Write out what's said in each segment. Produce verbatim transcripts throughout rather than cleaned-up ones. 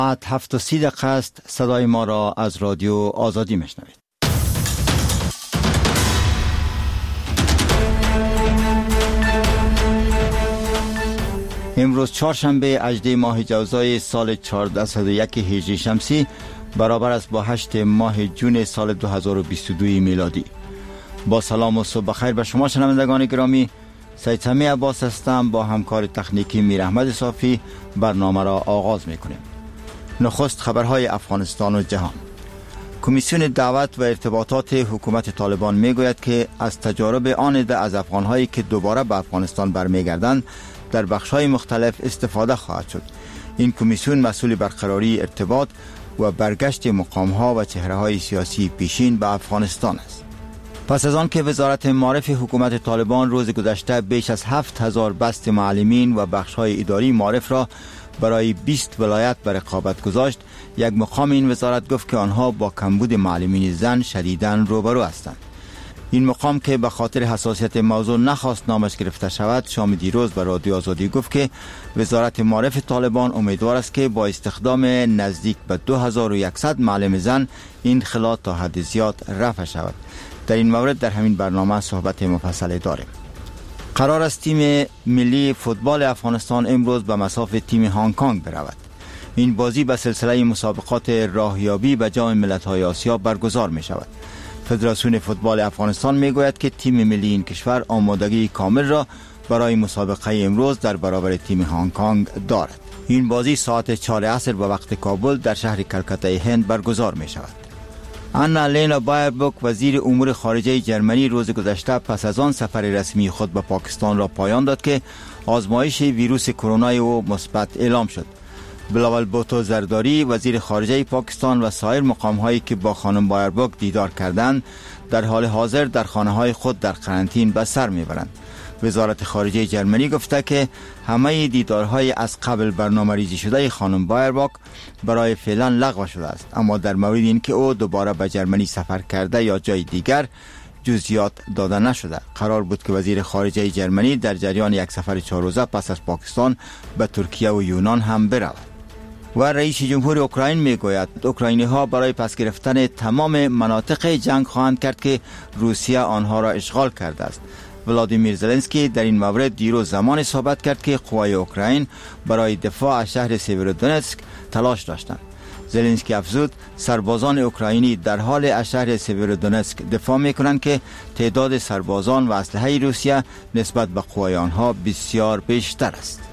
ساعت هفت و سی دقیقه است. صدای ما را از رادیو آزادی میشنوید. امروز چهارشنبه هجدهم ماه جوزای سال چهارصد و یک هجری شمسی برابر است با هشتم ماه جون سال دو هزار و بیست و دو میلادی. با سلام و صبح بخیر به شما شنوندگان گرامی. سید سمی عباس هستم. با همکار تکنیکی میر احمد صافی برنامه را آغاز میکنیم. نخست خبرهای افغانستان و جهان. کمیسیون دعوت و ارتباطات حکومت طالبان میگوید که از تجارب آن عده از افغانهایی که دوباره به افغانستان برمیگردند در بخش‌های مختلف استفاده خواهد شد. این کمیسیون مسئول برقراری ارتباط و برگشت مقام‌ها و چهره‌های سیاسی پیشین به افغانستان است. پس از آن که وزارت معارف حکومت طالبان روز گذشته بیش از هفت هزار بست معلمین و بخش‌های اداری معارف را برای بیست ولایت به رقابت گذاشت، یک مقام این وزارت گفت که آنها با کمبود معلمین زن شدیداً روبرو هستند. این مقام که به خاطر حساسیت موضوع نخواست نامش گرفته شود، شام دیروز به رادیو آزادی گفت که وزارت معارف طالبان امیدوار است که با استخدام نزدیک به دو هزار و صد معلم زن این خلل تا حد زیاد رفع شود. در این مورد در همین برنامه صحبت مفصل داریم. قرار است تیم ملی فوتبال افغانستان امروز به مصاف تیم هنگ کنگ برود. این بازی به سلسله مسابقات راهیابی به جام ملت‌های آسیا برگزار می شود. فدراسیون فوتبال افغانستان می گوید که تیم ملی این کشور آمادگی کامل را برای مسابقه امروز در برابر تیم هنگ کنگ دارد. این بازی ساعت چهار عصر به وقت کابل در شهر کلکته هند برگزار می شود. آنا لینا بایربوک وزیر امور خارجه جرمنی روز گذشته پس از آن سفر رسمی خود به پاکستان را پایان داد که آزمایش ویروس کرونا او مثبت اعلام شد. بلاول بوتو زرداری وزیر خارجه پاکستان و سایر مقام‌هایی که با خانم بایربوک دیدار کردند در حال حاضر در خانه‌های خود در قرنطینه به سر میبرند. وزارت خارجه جرمنی گفته که همه دیدارهای از قبل برنامه‌ریزی شده خانم بایربوک برای فعلا لغو شده است، اما در مورد اینکه او دوباره به جرمنی سفر کرده یا جای دیگر جزئیات داده نشده. قرار بود که وزیر خارجه جرمنی در جریان یک سفر چهار روزه پس از پاکستان به ترکیه و یونان هم برود. و رئیس جمهور اوکراین میگوید اوکراینی ها برای پس گرفتن تمام مناطق جنگ خواهند کرد که روسیه آنها را اشغال کرده است. ولادیمیر زلنسکی در این مورد دیروز زمان صحبت کرد که قوای اوکراین برای دفاع از شهر سیورودونتسک تلاش داشتند. زلنسکی افزود سربازان اوکراینی در حال از شهر سیورودونتسک دفاع میکنند که تعداد سربازان و اسلحه روسیه نسبت به قوای آنها بسیار بیشتر است.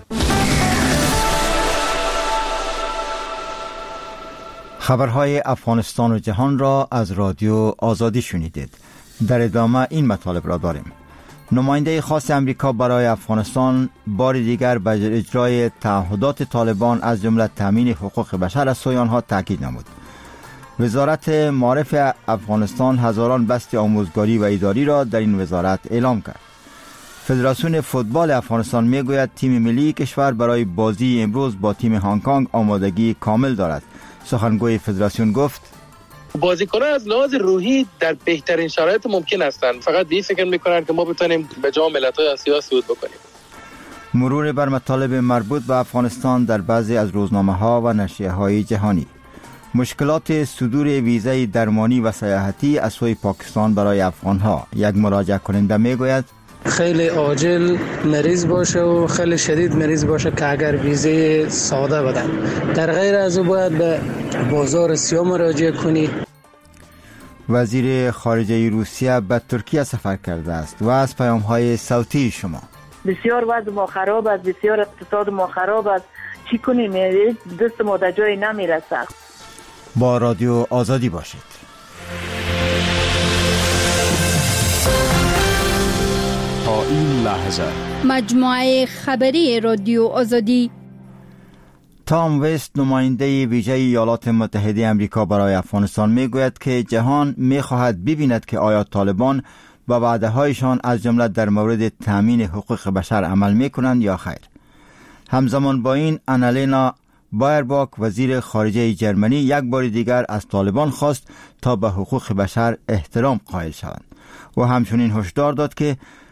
خبرهای افغانستان و جهان را از رادیو آزادی شنیدید. در ادامه این مطالب را داریم. نماینده خاص امریکا برای افغانستان بار دیگر بر اجرای تعهدات طالبان از جمله تامین حقوق بشر از سوی آنها تاکید نمود. وزارت معارف افغانستان هزاران بست آموزگاری و اداری را در این وزارت اعلام کرد. فدراسیون فوتبال افغانستان میگوید تیم ملی کشور برای بازی امروز با تیم هنگ کنگ آمادگی کامل دارد. سخنگوی فدراسیون گفت بازیکنان از لحاظ روحی در بهترین شرایط ممکن هستند، فقط به این فکر میکنند که ما بتونیم به جام ملت‌های آسیا صعود بکنیم. مرور بر مطالب مربوط به افغانستان در بعضی از روزنامه‌ها و نشریه‌های جهانی. مشکلات صدور ویزای درمانی و سیاحتی از سوی پاکستان برای افغان‌ها. یک مراجعه کننده میگوید خیلی عاجل مریض باشه و خیلی شدید مریض باشه که اگر ویزه ساده بدن، در غیر از او باید به بازار سیاه مراجعه کنی. وزیر خارجه روسیه به ترکیه سفر کرده است و از پیام‌های صوتی شما. بسیار وضع ما خراب است، بسیار اقتصاد ما خراب است، چی کنیم؟ دست ما در جای نمیرسه. با رادیو آزادی باشید. تا این لحظه مجموعه خبری رادیو آزادی. تام وست نماینده ویژه ایالات متحده آمریکا برای افغانستان میگوید که جهان میخواهد ببیند که آیا طالبان به وعده‌هایشان از جمله در مورد تامین حقوق بشر عمل میکنند یا خیر. همزمان با این آنا لینا بایربوک وزیر خارجه جرمنی یک بار دیگر از طالبان خواست تا به حقوق بشر احترام قائل شوند و همچنین هشدار داد که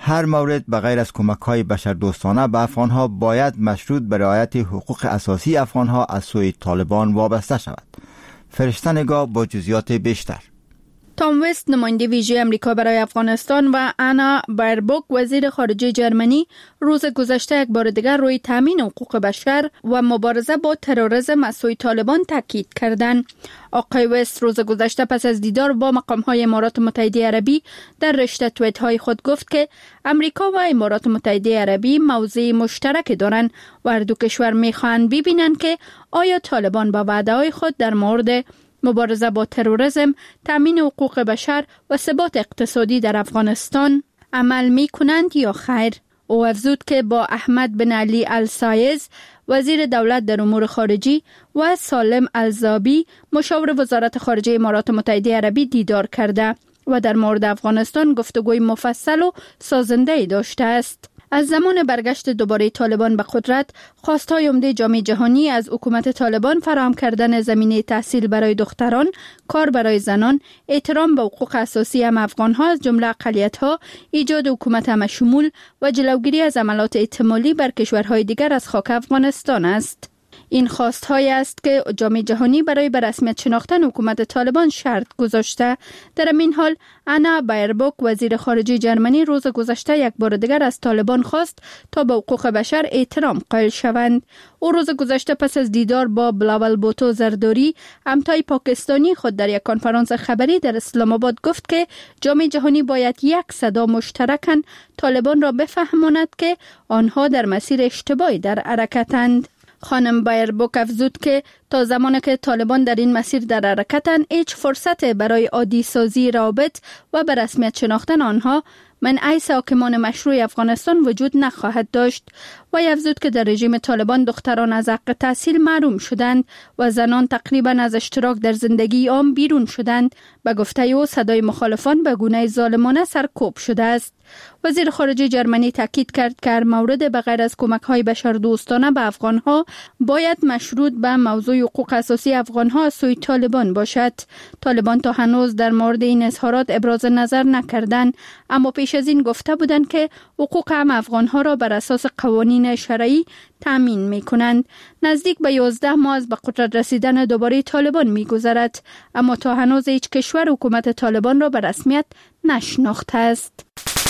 هر مورد بغیر از کمک‌های بشردوستانه به افغان‌ها باید مشروط به رعایت حقوق اساسی افغان‌ها از سوی طالبان وابسته شود. فرشته نگاه با جزئیات بیشتر. تام وست نماینده ویژه امریکا برای افغانستان و انا بایربوک وزیر خارجه جرمنی روز گذشته یک بار دیگر روی تامین حقوق بشر و مبارزه با تروریسم از سوی طالبان تاکید کردند. آقای وست روز گذشته پس از دیدار با مقام‌های امارات متحده عربی در رشته توییت‌های خود گفت که امریکا و امارات متحده عربی موضع مشترک دارند و هر دو کشور می‌خواهند ببینند که آیا طالبان با وعده‌های خود در مورد مبارزه با تروریسم، تامین حقوق بشر و ثبات اقتصادی در افغانستان عمل می کنند یا خیر. او افزود که با احمد بن علی السایز وزیر دولت در امور خارجی و سالم الزابی مشاور وزارت خارجه امارات متحده عربی دیدار کرده و در مورد افغانستان گفتگوی مفصل و سازنده داشته است. از زمان برگشت دوباره طالبان به قدرت، خواستهای عمده جامعه جهانی از حکومت طالبان فراهم کردن زمینه تحصیل برای دختران، کار برای زنان، احترام به حقوق اساسی هم افغان‌ها از جمله اقلیت‌ها، ایجاد حکومت همشمول و جلوگیری از عملات احتمالی بر کشورهای دیگر از خاک افغانستان است. این خواست‌های است که جامعه جهانی برای به رسمیت شناختن حکومت طالبان شرط گذاشته. در این حال انا بایربوک وزیر خارجه جرمنی روز گذشته یک بار دیگر از طالبان خواست تا به حقوق بشر احترام قائل شوند. او روز گذشته پس از دیدار با بلاول بوتو زرداری همتای پاکستانی خود در یک کنفرانس خبری در اسلام آباد گفت که جامعه جهانی باید یک صدا مشترکاً طالبان را بفهماند که آنها در مسیر اشتباهی در حرکتند. خانم بایربوک افزود که تا زمانی که طالبان در این مسیر در حرکتند، هیچ فرصت برای عادی سازی روابط و به رسمیت شناختن آنها منع حاکمان مشروع افغانستان وجود نخواهد داشت. و افزود که در رژیم طالبان دختران از حق تحصیل محروم شدند و زنان تقریبا از اشتراک در زندگی عام بیرون شدند. به گفته او صدای مخالفان به گونه ظالمانه سرکوب شده است. وزیر خارجه جرمنی تاکید کرد که هر مورد بغیر از کمک‌های بشردوستانه به افغان‌ها باید مشروط به موضوع حقوق اساسی افغان‌ها از سوی طالبان باشد. طالبان تا هنوز در مورد این اظهارات ابراز نظر نکردند، اما پیش از این گفته بودند که حقوق هم افغان‌ها را بر اساس قوانین شرعی تامین می‌کنند. نزدیک به یازده ماه از به قدرت رسیدن دوباره طالبان می‌گذرد، اما تا هنوز هیچ کشور حکومت طالبان را به رسمیت نشناخته است.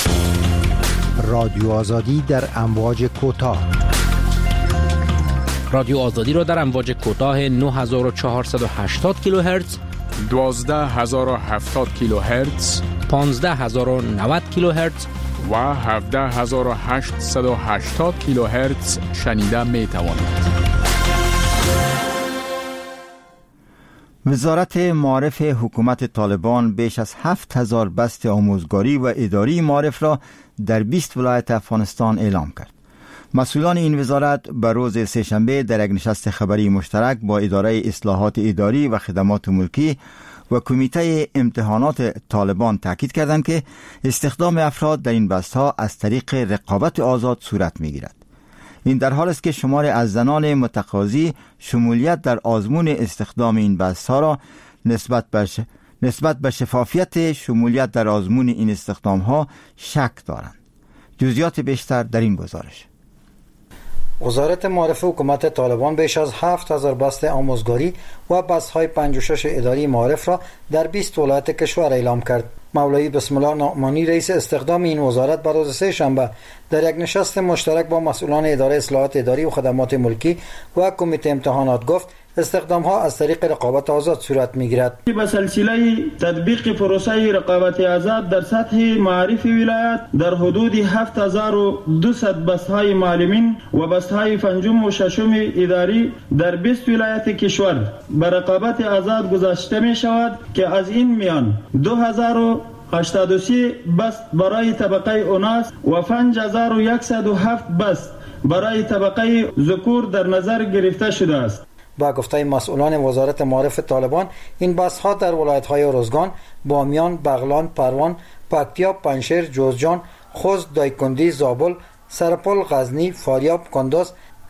رادیو آزادی در امواج کوتاه. رادیو آزادی را در امواج کوتاه نه هزار و چهارصد و هشتاد کیلوهرتز، دوازده هزار و هفتاد کیلوهرتز، پانزده هزار و نود کیلوهرتز و هفده هزار و هشتصد و هشتاد کیلوهرتز شنیده می توانید. وزارت معارف حکومت طالبان بیش از هفت هزار بست آموزگاری و اداری معارف را در بیست ولایت افغانستان اعلام کرد. مسئولان این وزارت به روز سه‌شنبه در یک نشست خبری مشترک با اداره اصلاحات اداری و خدمات ملکی و کمیته امتحانات طالبان تاکید کردند که استخدام افراد در این بست‌ها از طریق رقابت آزاد صورت می‌گیرد. این در حال است که شمار از زنان متقاضی شمولیت در آزمون استخدام این بست‌ها را نسبت به نسبت به شفافیت شمولیت در آزمون این استخدام‌ها شک دارند. جزئیات بیشتر در این گزارش. وزارت معارف حکومت طالبان بیش از هفت هزار بست آموزگاری و بست‌های پنجاه و شش اداری معارف را در بیست ولایت کشور اعلام کرد. مولوی بسم الله نعمانی رئیس استخدام این وزارت بر روز سه شنبه در یک نشست مشترک با مسئولان اداره اصلاحات اداری و خدمات ملکی و کمیته امتحانات گفت استخدام ها از طریق رقابت آزاد صورت میگیرد. به سلسله تطبیق پروسه رقابت آزاد در سطح معارف ولایت در حدود هفت هزار و دویست بست‌های معلمین و بست‌های پنجم و ششم اداری در بیست ولایت کشور به رقابت آزاد گذاشته می شود که از این میان دو هزار و هشتاد و سه بست برای طبقه اوناس و پنج هزار و صد و هفت بست برای طبقه ذکور در نظر گرفته شده است. با گفته مسئولان وزارت معارف طالبان این بست‌ها در ولایت‌های ارزگان، بامیان، بغلان، پروان، پکتیا، پنشیر، جوزجان، خوست، دایکندی، زابل، سرپل، غزنی، فاریاب، کندز،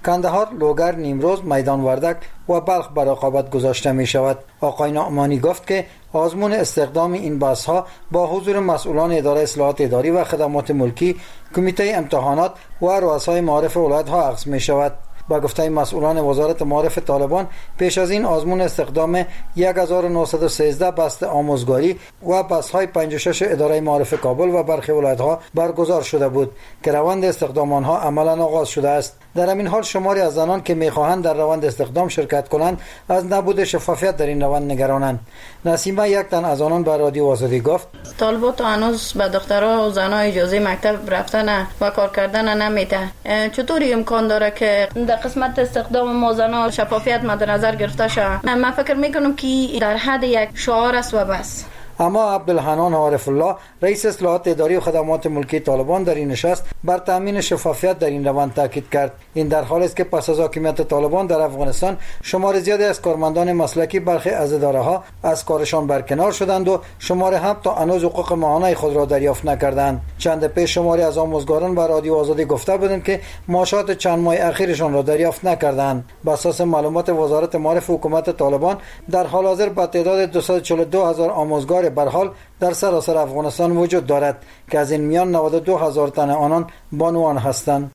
کندهار، لوگر، نیمروز، میدان وردک و بلخ بر رقابت گذاشته می شود. آقای نعمانی گفت که آزمون استخدام این بس ها با حضور مسئولان اداره اصلاحات اداری و خدمات ملکی، کمیته امتحانات و رؤسای معارف ولایت ها عقد می شود. با گفته مسئولان وزارت معارف طالبان، پیش از این آزمون استخدام یک هزار و نهصد و سیزده بست آموزگاری و بست‌های پنجاه و شش اداره معارف کابل و برخی ولایت‌ها برگزار شده بود که روند استخدام آنها عملاً آغاز شده است. در همین حال شماری از زنان که می‌خواهند در روند استخدام شرکت کنند از نبود شفافیت در این روند نگرانند. نسیمه یک تن از آنان به رادیو آزادی گفت: طالبات هنوز به دخترها و زنها اجازه مکتب رفتن و کار کردن نمیده. چطوری امکان داره که در قسمت استخدام ما زنها شفافیت مد نظر گرفته شود؟ من فکر میکنم که در حد یک شعار است و بس. اما عبدالحنان عارف الله، رئیس اصلاحات اداری و خدمات ملکی طالبان، در این نشست بر تامین شفافیت در این روند تاکید کرد. این در حالی است که پس از حاکمیت طالبان در افغانستان شمار زیادی از کارمندان مسلکی برخی از اداره‌ها از کارشان برکنار شدند و شمار هم تا هنوز حقوق ماهانه خود را دریافت نکردند. چند پیش شماری از آموزگاران به رادیو آزادی گفته بودند که معاشات چند ماه اخیرشان را دریافت نکردند. بر اساس معلومات وزارت معارف حکومت طالبان، در حال حاضر با تعداد دویست و چهل و دو هزار آموزگار به حال در سراسر افغانستان وجود دارد که از این میان نود و دو هزار تن آنان بانوان هستند.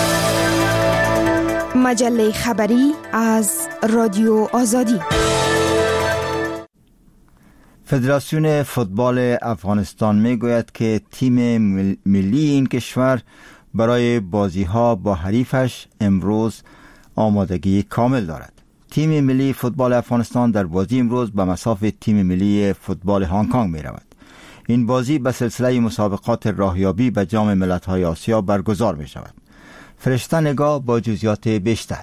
مجله خبری از رادیو آزادی. فدراسیون فوتبال افغانستان میگوید که تیم ملی این کشور برای بازی‌ها با حریفش امروز آمادگی کامل دارد. تیم ملی فوتبال افغانستان در بازی امروز به مساف تیم ملی فوتبال هنگ کنگ می رود. این بازی به سلسله مسابقات راهیابی به جام ملت‌های آسیا برگزار می شود. فرشته نگاه با جزئیات بیشتر.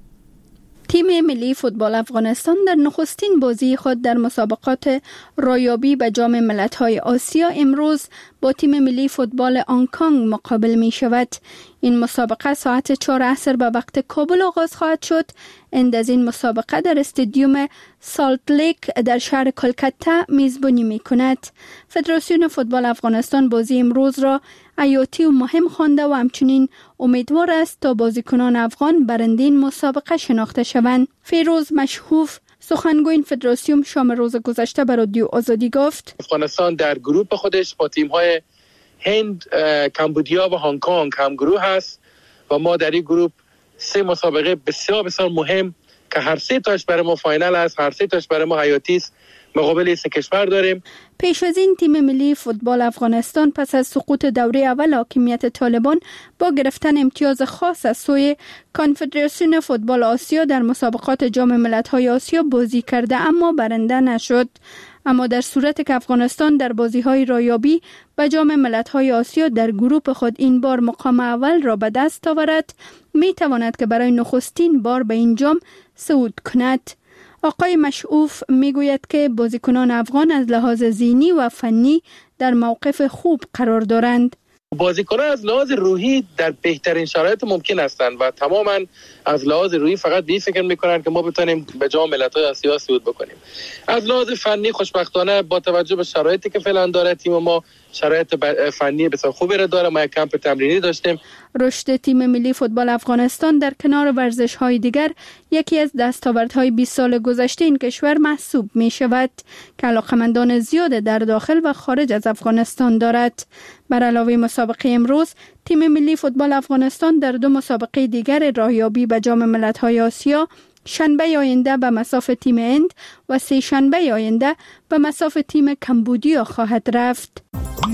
تیم ملی فوتبال افغانستان در نخستین بازی خود در مسابقات راهیابی به جام ملت‌های آسیا امروز با تیم ملی فوتبال هنگ کنگ مقابل می شود. این مسابقه ساعت چهار عصر به وقت کابل آغاز خواهد شد. اند از این مسابقه در استادیوم سالت لیک در شهر کلکته میزبانی می کند. فدراسیون فوتبال افغانستان بازی امروز را حیاتی و مهم خوانده و همچنین امیدوار است تا بازیکنان افغان برنده این مسابقه شناخته شوند. فیروز مشهوف، سخنگوی فدراسیون، شام روز گذشته به رادیو آزادی گفت: افغانستان در گروه خودش با تیم‌های هند، کمبودیا و هنگ کنگ هم گروه هست و ما در این گروه سه مسابقه بسیار بسیار مهم که هر سه تاش برای ما فاینال است، هر سه تاش برای ما حیاتی است، مقابل سه کشور داریم. پیش از این تیم ملی فوتبال افغانستان پس از سقوط دوره اول حاکمیت طالبان با گرفتن امتیاز خاص از سوی کنفدراسیون فوتبال آسیا در مسابقات جام ملت‌های آسیا بازی کرده اما برنده نشد. اما در صورت که افغانستان در بازی‌های راهیابی به جام ملت‌های آسیا در گروه خود این بار مقام اول را به دست آورد، می‌تواند که برای نخستین بار به این جام صعود کند. آقای مشعوف میگوید که بازیکنان افغان از لحاظ ذهنی و فنی در موقف خوب قرار دارند. بازیکنان از لحاظ روحی در بهترین شرایط ممکن هستند و تماما از لحاظ روحی فقط به این فکر میکنن که ما بتونیم به جام ملت‌های آسیا صعود بکنیم. از لحاظ فنی خوشبختانه با توجه به شرایطی که فعلا داره تیم ما شرایط فنی بسیار خوبی را داره. ما یک کمپ تمرینی داشتیم. رشد تیم ملی فوتبال افغانستان در کنار ورزش‌های دیگر یکی از دستاوردهای بیست سال گذشته این کشور محسوب می شود که علاقه‌مندان زیاد در داخل و خارج از افغانستان دارد. بر علاوه مسابقه امروز، تیم ملی فوتبال افغانستان در دو مسابقه دیگر راهیابی به جام ملت‌های آسیا شنبه آینده به مساف تیم هند و سه شنبه آینده به مساف تیم کمبودیا خواهد رفت.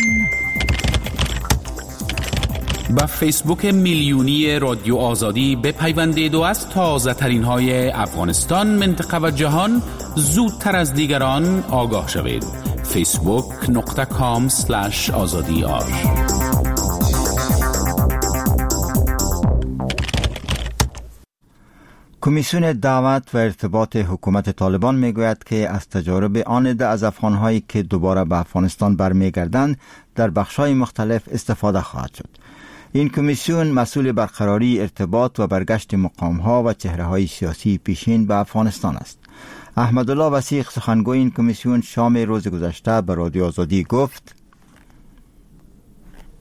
با فیسبوک میلیونی رادیو آزادی بپیوندید و از تازه ترین های افغانستان، منطقه و جهان زودتر از دیگران آگاه شوید. فیسبوک نقطه کام سلش آزادی آر. کمیسیون دعوت و ارتباط حکومت طالبان میگوید که از تجارب آن عده از افغان‌هایی که دوباره به افغانستان برمیگردند در بخش‌های مختلف استفاده خواهد شد. این کمیسیون مسئول برقراری ارتباط و برگشت مقام‌ها و چهره‌های سیاسی پیشین به افغانستان است. احمدالله وثیق، سخنگوی این کمیسیون، شام روز گذشته به رادیو آزادی گفت: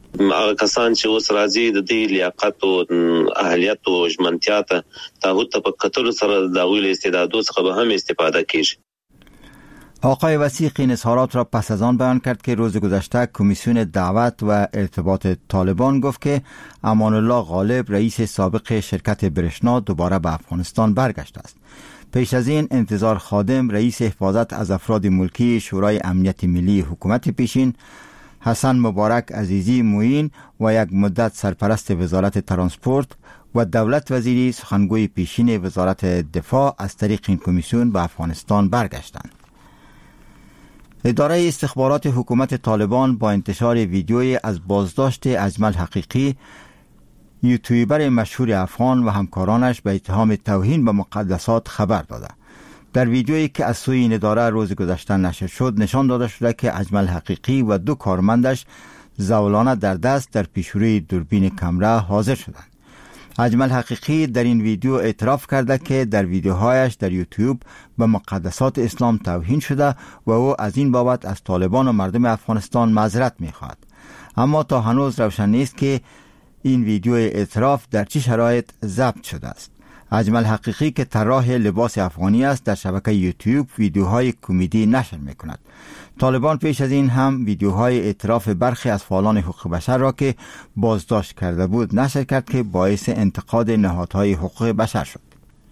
هغه کسان چې اوس راځي د دې لیاقت او اهلیت او ژمنتیا ته تاغوت په کتلو سره د ویل استعدادو څخه به هم استفاده کیږي. آقای وثیق این اظهارات را پس از آن بیان کرد که روز گذشته کمیسیون دعوت و ارتباط طالبان گفت که امان الله غالب رئیس سابق شرکت برشنا دوباره به افغانستان برگشته است. پیش از این انتظار خادم رئیس حفاظت از افراد ملکی شورای امنیت ملی حکومت پیشین، حسن مبارک عزیزی معین و یک مدت سرپرست وزارت ترانسپورت و دولت وزیری سخنگوی پیشین وزارت دفاع از طریق این کمیسیون به افغانستان برگشتند. اداره استخبارات حکومت طالبان با انتشار ویدیویی از بازداشت اجمل حقیقی، یوتیوبر مشهور افغان و همکارانش به اتهام توهین به مقدسات خبر داده. در ویدیویی که از سوی این اداره روز گذشته نشر شد نشان داده شده که اجمل حقیقی و دو کارمندش زولانه در دست در پیشروی دوربین کامرا حاضر شدند. اجمل حقیقی در این ویدیو اعتراف کرده که در ویدیوهایش در یوتیوب به مقدسات اسلام توهین شده و او از این بابت از طالبان و مردم افغانستان معذرت می‌خواهد. اما تا هنوز روشن نیست که این ویدیو اعتراف در چه شرایط ضبط شده است. اجمل حقیقی که طراح لباس افغانی است در شبکه یوتیوب ویدیوهای کمدی نشر می‌کند. طالبان پیش از این هم ویدیوهای اعتراف برخی از فعالان حقوق بشر را که بازداشت کرده بود نشر کرد که باعث انتقاد نهادهای حقوق بشر شد.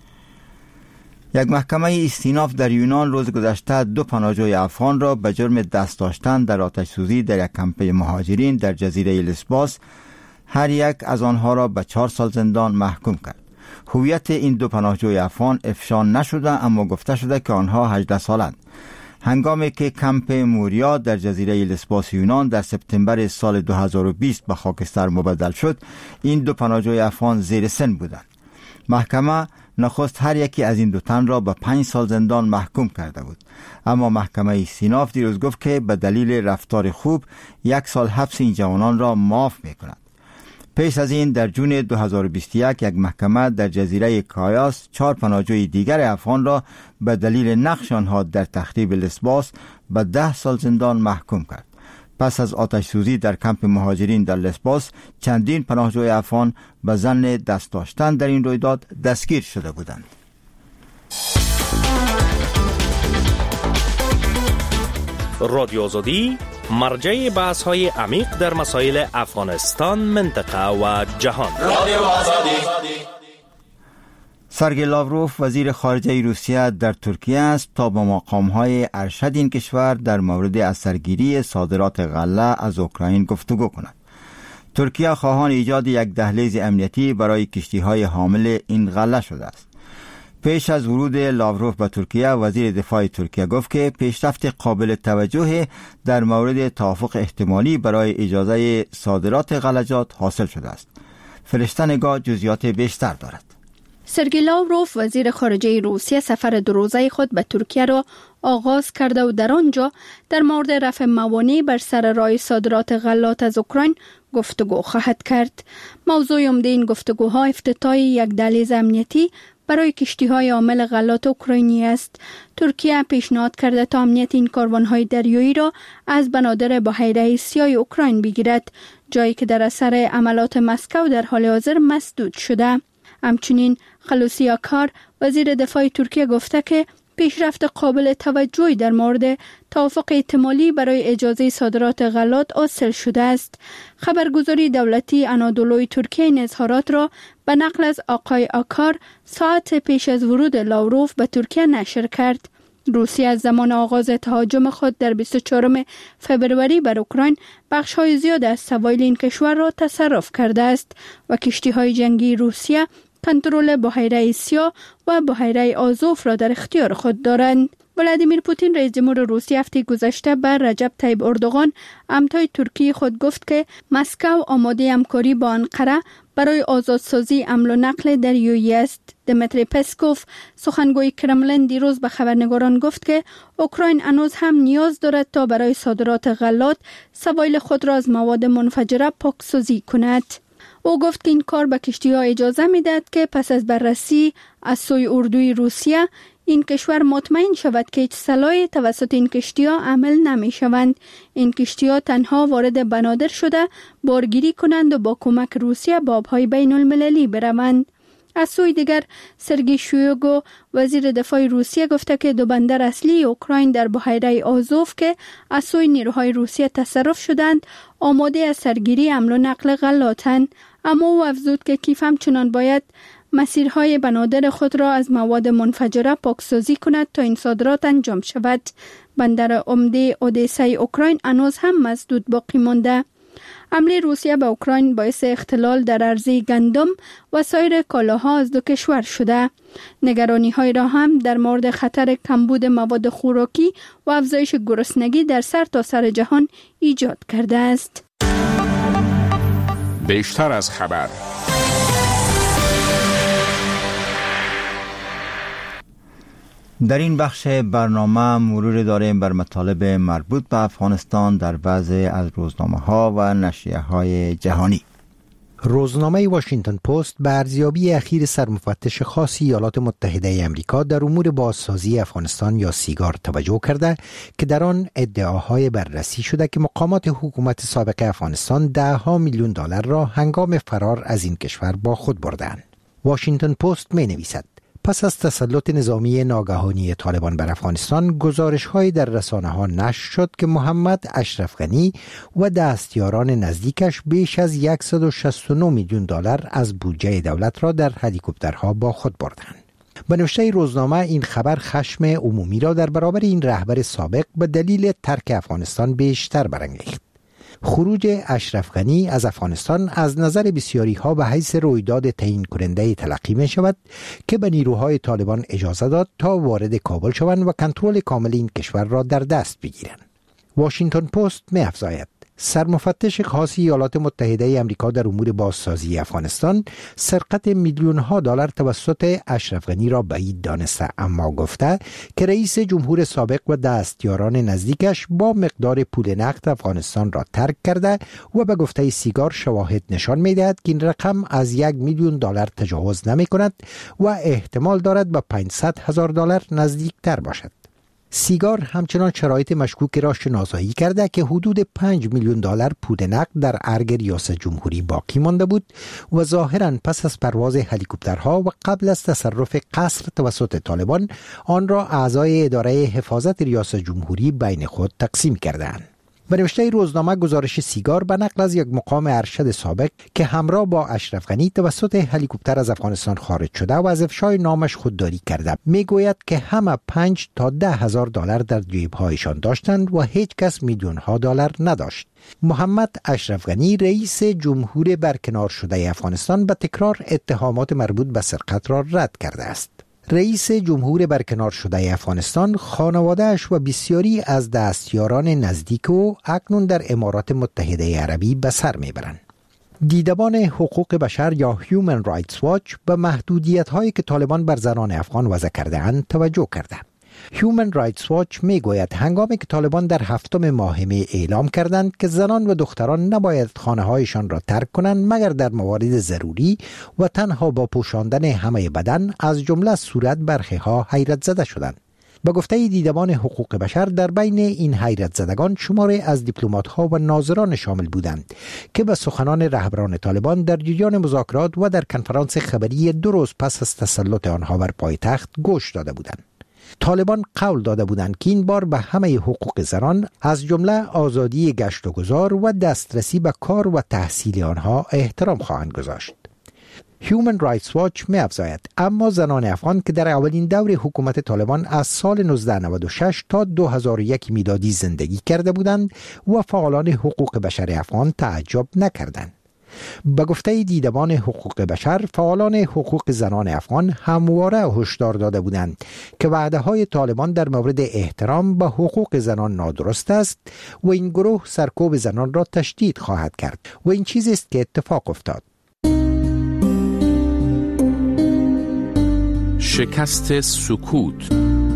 یک محکمه استیناف در یونان روز گذشته دو پناهجوی افغان را به جرم دست داشتن در آتش سوزی در یک کمپ مهاجرین در جزیره لسباس، هر یک از آنها را به چهار سال زندان محکوم کرد. هویت این دو پناهجوی افغان افشا نشده اما گفته شده که آنها هجده سالند. هنگامی که کمپ موریا در جزیره لسباس یونان در سپتامبر سال دو هزار و بیست به خاکستر مبدل شد، این دو پناهجوی افغان زیر سن بودند. محکمه نخست هر یکی از این دو تن را به پنج سال زندان محکوم کرده بود، اما محکمه استیناف دیروز گفت که به دلیل رفتار خوب یک سال حبس این جوانان را معاف می‌کند. پیش از این در جون دو هزار و بیست و یک یک محکمه در جزیره کایاس چهار پناهجوی دیگر افغان را به دلیل نقش آنها در تخریب لسباس به ده سال زندان محکوم کرد. پس از آتش سوزی در کمپ مهاجرین در لسباس چندین پناهجوی افغان به ظن دست داشتن در این رویداد دستگیر شده بودند. رادیو آزادی مرجع بحث های عمیق در مسائل افغانستان، منطقه و جهان. رادیو آزادی. سرگئی لاوروف وزیر خارجه روسیه در ترکیه است تا با مقام‌های ارشد این کشور در مورد از سرگیری صادرات غله از اوکراین گفتگو کند. ترکیه خواهان ایجاد یک دهلیز امنیتی برای کشتی‌های حامل این غله شده است. پیش از ورود لاوروف به ترکیه، وزیر دفاع ترکیه گفت که پیشرفت قابل توجه در مورد توافق احتمالی برای اجازه صادرات غلجات حاصل شده است. فرشته نگاه جزئیات بیشتر دارد. سرگئی لاوروف وزیر خارجه روسیه سفر دو روزه خود به ترکیه را آغاز کرده و در آنجا در مورد رفع موانع بر سر راه صادرات غلات از اوکراین گفتگو خواهد کرد. موضوع عمده این گفتگوها افتتاح یک دهلیز امنیتی برای کشتی‌های حامل غلات اوکراینی است. ترکیه پیشنهاد کرده تا امنیت این کاروان‌های دریایی را از بنادر بحیره سیاه اوکراین بگیرد، جایی که در اثر عملات مسکو در حال حاضر مسدود شده. همچنین خلوصی آکار وزیر دفاع ترکیه گفته که پیشرفت قابل توجهی در مورد توافق احتمالی برای اجازه صادرات غلات حاصل شده است. خبرگزاری دولتی آنادولوی ترکیه این اظهارات را به نقل از آقای آکار ساعت پیش از ورود لاوروف به ترکیه نشر کرد. روسیه از زمان آغاز تهاجم خود در بیست و چهارم فوریه بر اوکراین بخش‌های زیاد از سواحل این کشور را تصرف کرده است و کشتی‌های جنگی روسیه کنترل بحیره سیاه و بحیره آزوف را در اختیار خود دارند. ولادیمیر پوتین رئیس جمهور روسیه هفته گذشته بر رجب طیب اردوغان همتای ترکیه خود گفت که مسکو آماده همکاری با انقره برای آزادسازی حمل و نقل دریایی است. دمیتری پسکوف سخنگوی کرملین دیروز به خبرنگاران گفت که اوکراین هنوز هم نیاز دارد تا برای صادرات غلات سواحل خود را از مواد منفجره پاکسازی کند. او گفت که این کار به کشتی‌ها اجازه می‌دهد که پس از بررسی از سوی اردوی روسیه این کشور مطمئن شود که هیچ سلاحی توسط این کشتی‌ها عمل نمی شوند. این کشتی‌ها تنها وارد بنادر شده بارگیری کنند و با کمک روسیه به آب‌های بین المللی بروند. از سوی دیگر سرگی شویگو وزیر دفاع روسیه گفته که دو بندر اصلی اوکراین در بحیره آزوف که از سوی نیروهای روسیه تصرف شدند آماده از سرگیری حمل و نقل غلاتند، اما او افزود که کیف همچنان باید مسیرهای بنادر خود را از مواد منفجره پاکسازی کند تا این صادرات انجام شود. بندر عمده اودیسای اوکراین هنوز هم مسدود باقی مانده. حمله روسیه به اوکراین باعث اختلال در عرضه گندم و سایر کالاها از دو کشور شده. نگرانی های را هم در مورد خطر کمبود مواد خوراکی و افزایش گرسنگی در سرتاسر سر جهان ایجاد کرده است. بیشتر از خبر. در این بخش برنامه مرور داریم بر مطالب مربوط به افغانستان در بعضی از روزنامه ها و نشریه های جهانی. روزنامه واشنگتن پست به ارزیابی اخیر سرمفتش خاص ایالات متحده امریکا در امور بازسازی افغانستان یا سیگار توجه کرده که در آن ادعاهای بررسی شده که مقامات حکومت سابق افغانستان ده ها میلیون دلار را هنگام فرار از این کشور با خود بردند. واشنگتن پست می نویسد پس از تسلط نظامی ناگهانی طالبان بر افغانستان، گزارش‌های در رسانه‌ها نشر شد که محمد اشرف غنی و دستیاران نزدیکش بیش از صد و شصت و نه میلیون دلار از بودجه دولت را در هلیکوپترها با خود بردند. به نوشته روزنامه این خبر خشم عمومی را در برابر این رهبر سابق به دلیل ترک افغانستان بیشتر برانگیخت. خروج اشرف غنی از افغانستان از نظر بسیاری ها به حیث رویداد تعیین کننده تلقی می شود که به نیروهای طالبان اجازه داد تا وارد کابل شوند و کنترل کامل این کشور را در دست بگیرند. واشنگتن پست می افزاید سرمفتش خاص ایالات متحده امریکا در امور بازسازی افغانستان سرقت میلیون ها دلار توسط اشرف غنی را بعید دانسته، اما گفته که رئیس جمهور سابق و دستیاران نزدیکش با مقدار پول نقد افغانستان را ترک کرده و به گفته سیگار شواهد نشان می‌دهد که این رقم از یک میلیون دلار تجاوز نمی کند و احتمال دارد به پانصد هزار دلار نزدیکتر باشد. سیگار همچنان شرایط مشکوک را شناسایی کرده که حدود پنج میلیون دلار پول نقد در ارگ ریاست جمهوری باقی مانده بود و ظاهراً پس از پرواز هلیکوپترها و قبل از تصرف قصر توسط طالبان آن را اعضای اداره حفاظت ریاست جمهوری بین خود تقسیم کردند. به نوشته روزنامه گزارش سیگار به نقل از یک مقام ارشد سابق که همراه با اشرف غنی توسط هلیکوپتر از افغانستان خارج شده و از افشای نامش خودداری کرده میگوید که همه پنج تا ده هزار دلار در جیبهایشان داشتند و هیچ کس میلیون ها دلار نداشت. محمد اشرف غنی رئیس جمهور برکنار شده افغانستان به تکرار اتهامات مربوط به سرقت را رد کرده است. رئیس جمهور برکنار شده افغانستان، خانواده‌اش و بسیاری از دستیاران نزدیک او اکنون در امارات متحده عربی به سر میبرند. دیدبان حقوق بشر یا هیومن رایتس واچ به محدودیت‌هایی که طالبان بر زنان افغان وضع کرده‌اند توجه کرده. هیومن رایتس واچ میگوید هنگامی که طالبان در هفتم ماه می اعلام کردند که زنان و دختران نباید خانه‌هایشان را ترک کنند مگر در موارد ضروری و تنها با پوشاندن همه بدن، از جمله صورت برخی‌ها حیرت زده شدند. به گفته دیدبان حقوق بشر در بین این حیرت زدگان شماری از دیپلمات‌ها و ناظران شامل بودند که به سخنان رهبران طالبان در جریان مذاکرات و در کنفرانس خبری دو روز پس از تسلط آنها بر پایتخت گوش داده بودند. طالبان قول داده بودند که این بار به همه حقوق زنان از جمله آزادی گشت و گذار و دسترسی به کار و تحصیل آنها احترام خواهند گذاشت. هیومن رایتس واچ می افزاید اما زنان افغان که در اولین دور حکومت طالبان از سال نوزده نود و شش تا دو هزار و یک میلادی زندگی کرده بودند و فعالان حقوق بشر افغان تعجب نکردند. به گفته دیدبان حقوق بشر، فعالان حقوق زنان افغان همواره هشدار داده بودند که وعده‌های طالبان در مورد احترام به حقوق زنان نادرست است و این گروه سرکوب زنان را تشدید خواهد کرد و این چیزی است که اتفاق افتاد. شکست سکوت.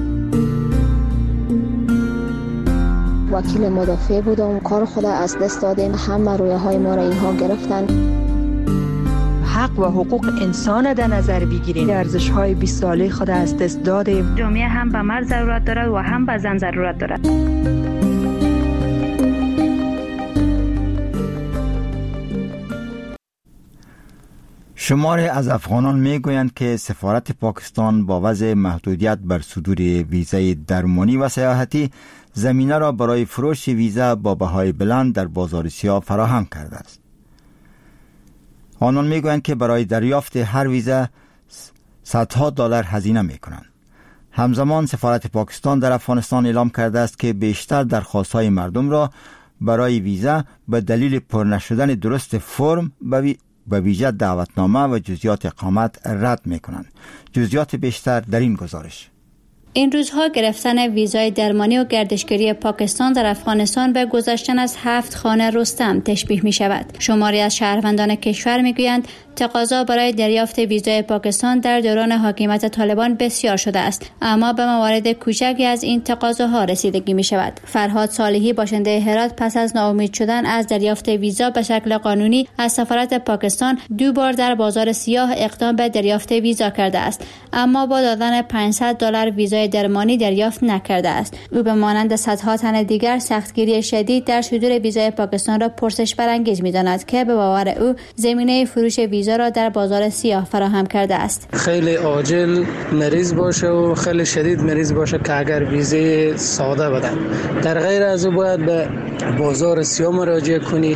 وکیل مدافع بودم، کار خود از دست دادیم، همه رویه های ما را اینها گرفتن. حق و حقوق انسان در نظر بگیریم. ارزش‌های بیست ساله خود از دست دادیم. جامعه هم به مرد ضرورت دارد و هم به زن ضرورت دارد. شماری از افغانان میگویند که سفارت پاکستان با وضع محدودیت بر صدور ویزای درمانی و سیاحتی زمینه را برای فروش ویزا با بهای بلند در بازار سیاه فراهم کرده است. آنان میگویند که برای دریافت هر ویزا صدها دلار هزینه میکنند. همزمان سفارت پاکستان در افغانستان اعلام کرده است که بیشتر درخواست‌های مردم را برای ویزا به دلیل پر نشدن درست فرم به ویژه دعوتنامه و جزئیات اقامت رد میکنند. جزئیات بیشتر در این گزارش. این روزها گرفتن ویزای درمانی و گردشگری پاکستان در افغانستان به گذشتن از هفت خانه رستم تشبیه می شود. شماری از شهروندان کشور می گویند تقاضا برای دریافت ویزای پاکستان در دوران حاکمیت طالبان بسیار شده است، اما به موارد کوچکی از این تقاضاها رسیدگی می شود. فرهاد صالحی باشنده هرات پس از ناامید شدن از دریافت ویزا به شکل قانونی از سفارت پاکستان دو بار در بازار سیاه اقدام به دریافت ویزا کرده است، اما با دادن پانصد دلار ویزای درمانی دریافت نکرده است. او به مانند صدها تن دیگر سختگیری شدید در صدور ویزای پاکستان را پرسش برانگیز می‌داند که به باور او زمینه فروش ویزا را در بازار سیاه فراهم کرده است. خیلی عاجل مریض باشه و خیلی شدید مریض باشه که اگر ویزای ساده بدن، در غیر از او باید به بازار سیاه مراجعه کنی.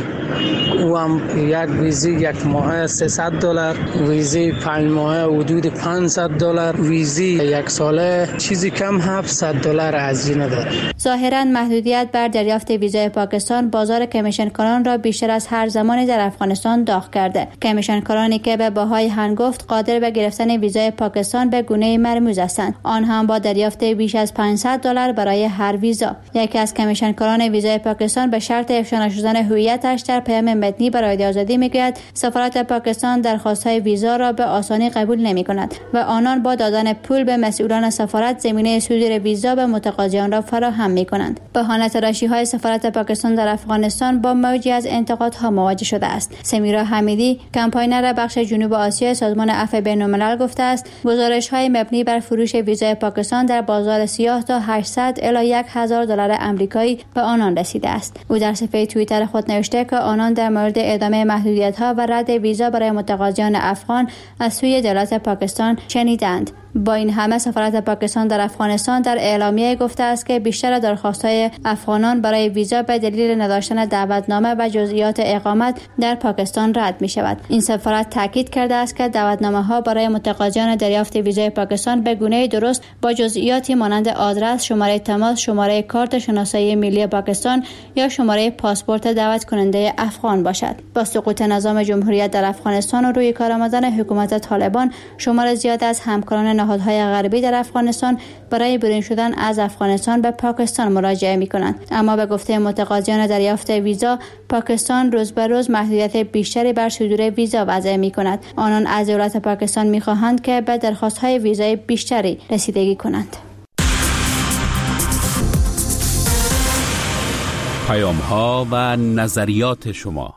او هم یک ویزی یک ماه سیصد دلار، ویزی پنج ماه حدود پانصد دلار، ویزی یک ساله چیزی کم هفتصد دلار هزینه داره. ظاهراً محدودیت بر دریافت ویزای پاکستان بازار کمیشنکاران را بیشتر از هر زمانی در افغانستان داغ کرده. کمیشنکارانی که به بهای هنگفت قادر به گرفتن ویزای پاکستان به گونه مرموز هستند، آن هم با دریافت بیش از پانصد دلار برای هر ویزا. یکی از کمیشنکاران ویزای پاکستان به شرط افشا نشدن هویتش در پیام متنی برای رادیو آزادی میگوید سفارت پاکستان درخواست‌های ویزا را به آسانی قبول نمی‌کند و آنان با دادن پول به مسئولان سفارت زمینه صدور ویزا به متقاضیان را فراهم می‌کنند. بهانه تراشی‌های سفارت پاکستان در افغانستان با موجی از انتقادها مواجه شده است. سمیرا حمیدی، کمپاینر بخش جنوب آسیا سازمان عفو بین‌الملل گفته است گزارش‌های مبنی بر فروش ویزای پاکستان در بازار سیاه تا هشتصد الی هزار دلار آمریکایی به آنان رسیده است. او در صفحه توییتر خود نوشته که آنان در مورد ادامه محدودیت‌ها و رد ویزا برای متقاضیان افغان از سوی دولت پاکستان شنیدند. با این همه سفارت پاکستان در افغانستان در اعلامیه گفته است که بیشتر درخواست‌های افغانان برای ویزا به دلیل نداشتن دعوتنامه و جزئیات اقامت در پاکستان رد می‌شود. این سفارت تاکید کرده است که دعوتنامه‌ها برای متقاضیان دریافت ویزای پاکستان به گونه درست با جزئیاتی مانند آدرس، شماره تماس، شماره کارت شناسایی ملی پاکستان یا شماره پاسپورت دعوت کننده افغان باشد. با سقوط نظام جمهوریت در افغانستان و روی کار آمدن حکومت طالبان، شمار زیاد از همکاران نهادهای غربی در افغانستان برای برون شدن از افغانستان به پاکستان مراجعه می‌کنند، اما به گفته متقاضیان دریافت ویزا، پاکستان روز به روز محدودیت بیشتری بر صدور ویزا وضع می‌کند. آنان از دولت پاکستان می‌خواهند که به درخواست‌های ویزای بیشتری رسیدگی کنند. پیام‌ها و نظریات شما.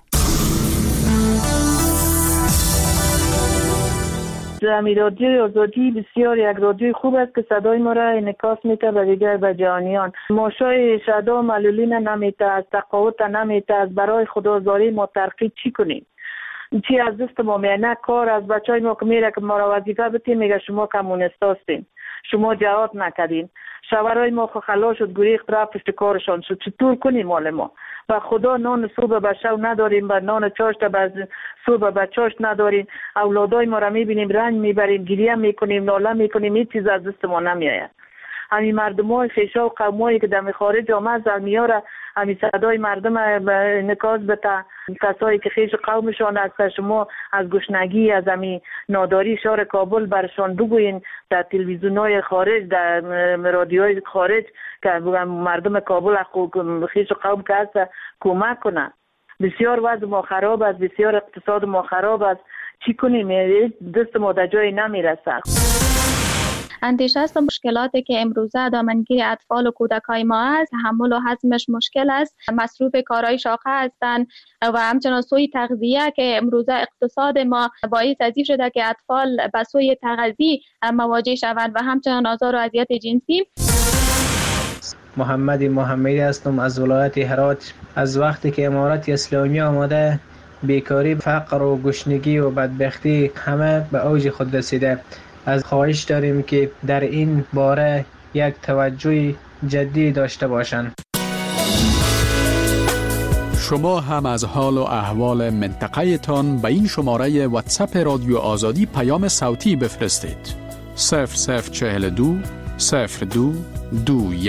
امی رادیوی آزادی بسیار یک رادیوی خوب است که صدای ما را انعکاس میده به دیگر به جهانیان. ماشای شدا معلولین نمیته، از تقاوت نمیته، از برای خدازاری ما ترقی چی کنیم؟ چی از دست ما میانه کار از بچهای ما که میره که ما را وظیفه بتیم میگه شما کمونیست هستین، شما جهاد نکردین. شوهرای ما خو خلا شد گریخت رفت پشت کارشان شد. چطور کنیم مال ما؟ و خدا نان صبح به شو نداریم و نان چاشت به صبح به چاشت نداریم. اولادای ما را میبینیم رنج میبریم، گریه میکنیم، ناله میکنیم، هیچ چیز از دست ما نمیآید. همین مردمای خیشا و قومایی که در خارج آمد از میاره همین صدای مردم نکاز به کسایی که خیش قومشان است. شما از گشنگی از همین ناداری شهر کابل برشان بگوین در تلویزیون‌های خارج، در رادیوهای خارج که مردم کابل خیش قوم که هست کمک کنه. بسیار وضع ما خراب است، بسیار اقتصاد ما خراب است. چی کنیم؟ دست ما در جای نمیرسه. اندیشه است مشکلاتی که امروزه دامنگیر اطفال و کودکای ما است، تحمل و هضمش مشکل است، مصروف کارهای شاقه هستند و همچنان سوی تغذیه که امروزه اقتصاد ما باعث از این شده که اطفال به سوی تغذیه مواجه شوند و همچنان آزار و اذیت جنسی. محمد محمدی هستم از ولایت هرات. از وقتی که امارت اسلامی آمده بیکاری، فقر و گشنگی و بدبختی همه به اوج خود رسیده. از خواهش داریم که در این باره یک توجه جدی داشته باشند. شما هم از حال و احوال منطقه تان به این شماره واتساپ رادیو آزادی پیام صوتی بفرستید. صفر صفر چهل و دو صفر دو دو